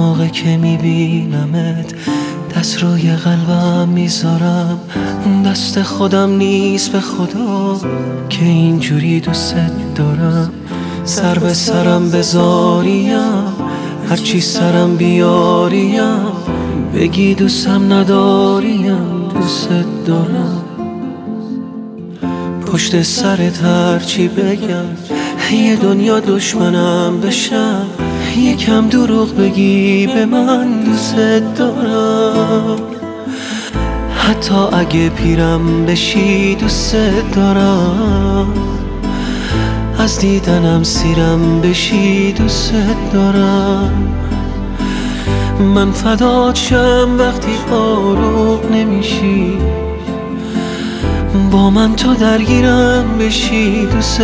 موقع که میبینمت دست روی قلبم میذارم. دست خودم نیست به خدا که اینجوری دوست دارم. سر به سرم بذاریم، هرچی سرم بیاریم، بگی دوستم نداریم، دوست دارم. پشت سرت هرچی بگم، یه دنیا دشمنم بشم، یکم دروغ بگی به من دوست دارم. حتی اگه پیرم بشی دوست دارم، از دیدنم سیرم بشی دوست دارم. من فدات شم وقتی آروم نمیشی، با من تو درگیرم بشی دوست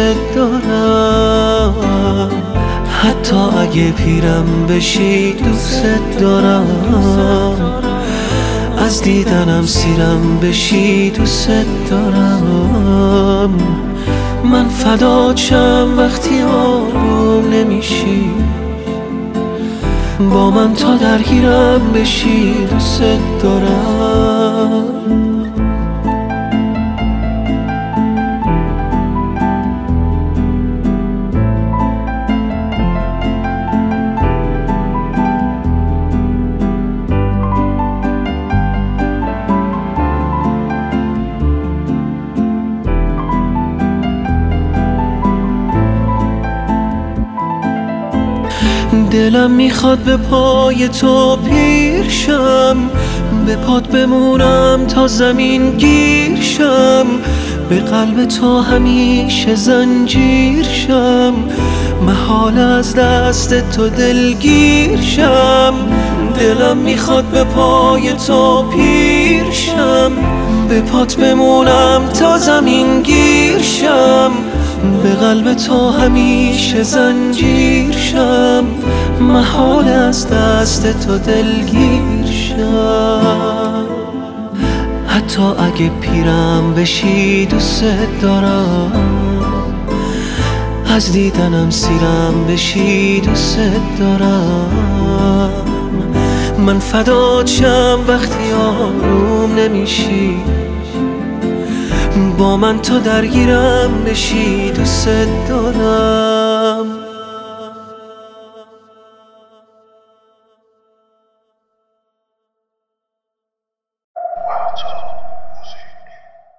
دارم. حتی اگه پیرم بشی دوست دارم، از دیدنم سیرم بشی دوست دارم. من فدات شم وقتی آروم نمیشی، با من تا درگیرم بشی دوست دارم. دلم میخواد به پای تو پیر شم، به پات بمونم تا زمین گیر شم، به قلب تو همیشه زنجیر شم، محال از دست تو دلگیر شم. دلم میخواد به پای تو پیر شم، به پات بمونم تا زمین گیر شم، به قلب تو همیشه زنجیر شم، محال از دست تو دلگیر شم. حتی اگه پیرم بشی دوست دارم، از دیدنم سیرم بشی دوست دارم. من فدات شم وقتی آروم نمیشی، با من تو درگیرم بشی دوست دارم.